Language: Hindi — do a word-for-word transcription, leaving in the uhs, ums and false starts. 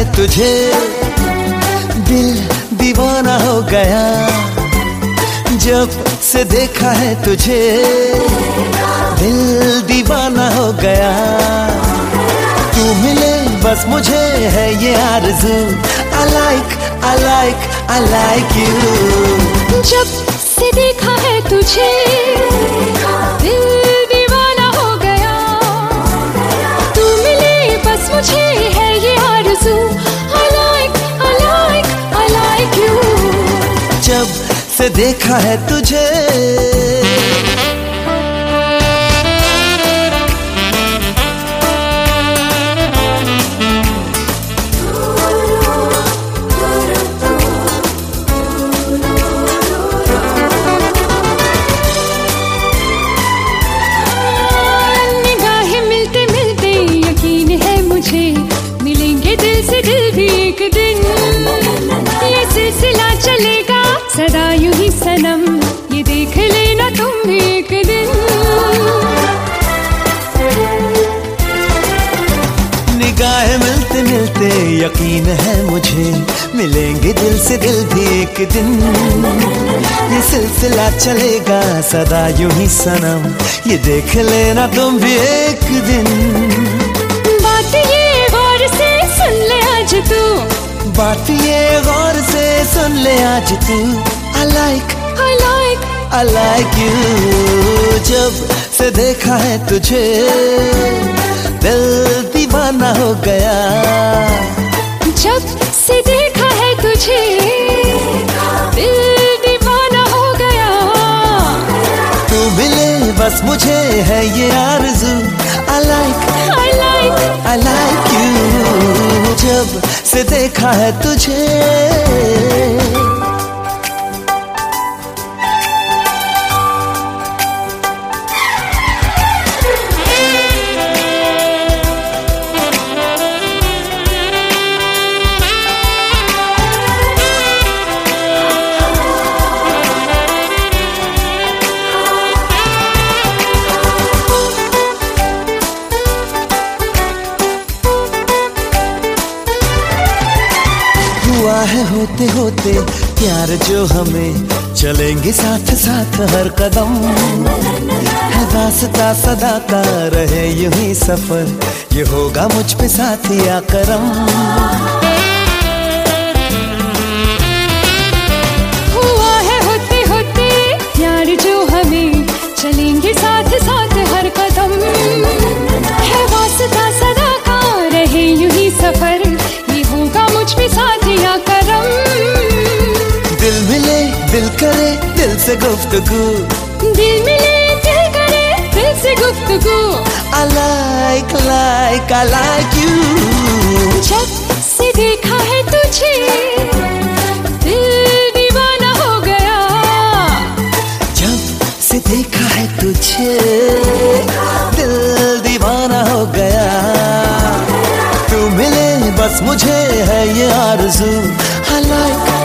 तुझे, दिल दीवाना हो गया। जब से देखा है तुझे, दिल दीवाना हो गया। तू मिले बस मुझे है ये आरज़ू। I like, I like, I like you। जब से देखा है तुझे, दिल दीवाना हो गया। तू मिले बस मुझे है ये आरज़ू। I like, I like, I like you। जब से देखा है तुझे। निगाहें मिलते मिलते यकीन है मुझे, मिलेंगे दिल से दिल भी एक दिन। ये सिलसिला चलेगा सदा यूं ही सनम, ये देख लेना तुम भी एक दिन। निगाहें मिलते मिलते यकीन है मुझे, मिलेंगे दिल से दिल भी एक दिन। ये सिलसिला चलेगा सदा यूं ही सनम, ये देख लेना तुम भी एक दिन। बात ये गौर से सुन ले आज तू, बात ये गौर से सुन ले आज तू। I like, I like, I like you। जब से देखा है तुझे, दिल दीवाना हो गया। जब से देखा है तुझे, दिल दीवाना हो गया। तू मिले बस मुझे है ये आरज़ू। I like, I like, I like you। जब से देखा है तुझे। हुआ है होते होते प्यार जो हमें, चलेंगे साथ साथ हर कदम। है वास्ता सदा का रहे यूं ही सफर, ये होगा मुझ पे साथिया करम। हुआ है होते होते प्यार जो हमें, चलेंगे साथ साथ हर कदम। है वास्ता सदा का रहे यूं ही सफर, ये होगा मुझ पे साथिया करम। दिल मिले दिल करे दिल से गुफ्तगू, दिल मिले दिल करे दिल से गुफ्तगू। I like, like, I like you। जब से देखा है तुझे, दिल दीवाना हो गया। जब से देखा है तुझे, दिल दीवाना हो गया। तू मिले बस मुझे है ये आरज़ू। I like,